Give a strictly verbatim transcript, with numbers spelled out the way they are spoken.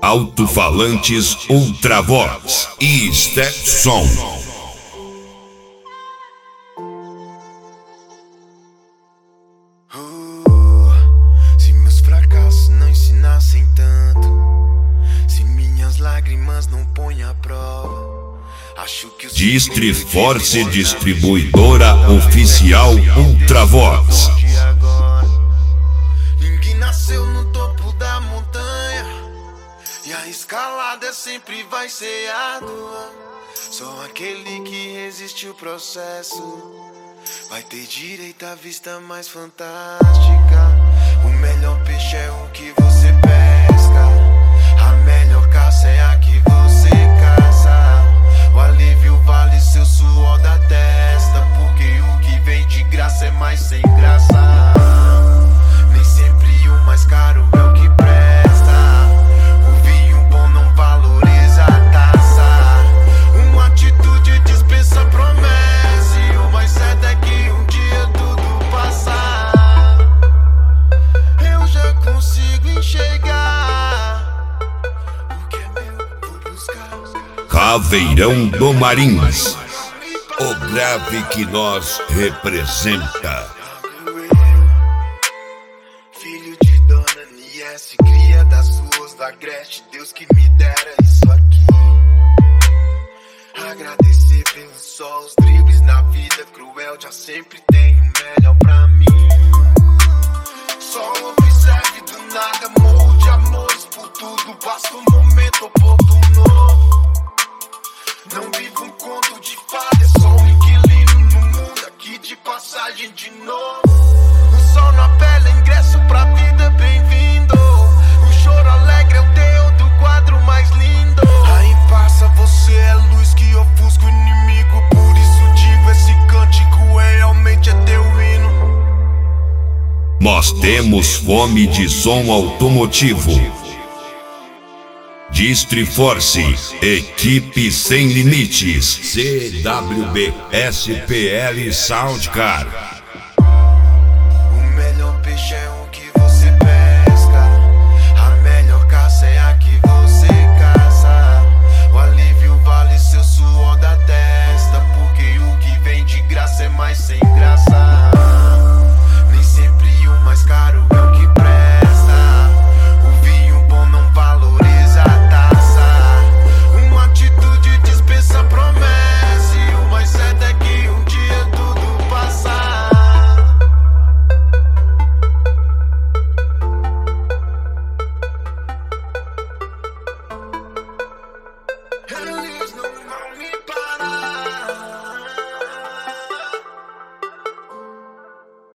Alto-falantes Ultravox e Step Som. Se meus fracassos não ensinassem tanto, se minhas lágrimas não põem à prova, acho que o Distriforce Distribuidora Oficial Ultravox. Ninguém nasceu no topo da montanha e a escalada sempre vai ser árdua. Só aquele que resiste o processo vai ter direito à vista mais fantástica. O melhor peixe é o que você pesca, a melhor caça é a que você caça. O alívio vale seu suor da testa, porque o que vem de graça é mais sem graça. Nem sempre o mais caro é o que presta. O vinho bom não valoriza a taça. Uma atitude dispensa promessa, e o mais certo é que um dia tudo passar. Eu já consigo enxergar o que é meu, vou buscar. Caveirão do Marins, o grave que nós representa. Filho de Dona Niesse, cria das ruas da Agreste, Deus que me dera isso aqui. Agradecer pelo sol, os dribles na vida cruel, já sempre tem o melhor pra mim. Só observe do nada, morro de amores por tudo, basta um momento oportuno. Não vivo um conto de fadas, sou um inquilino no mundo aqui de passagem de novo. O sol na pele, ingresso pra vida, bem-vindo. O choro alegre é o teu do quadro mais lindo. Aí passa, você é luz que ofusca o inimigo. Por isso digo, esse cântico é realmente é teu hino. Nós temos fome de som automotivo. Distriforce, equipe sem limites. C W B S P L Soundcar.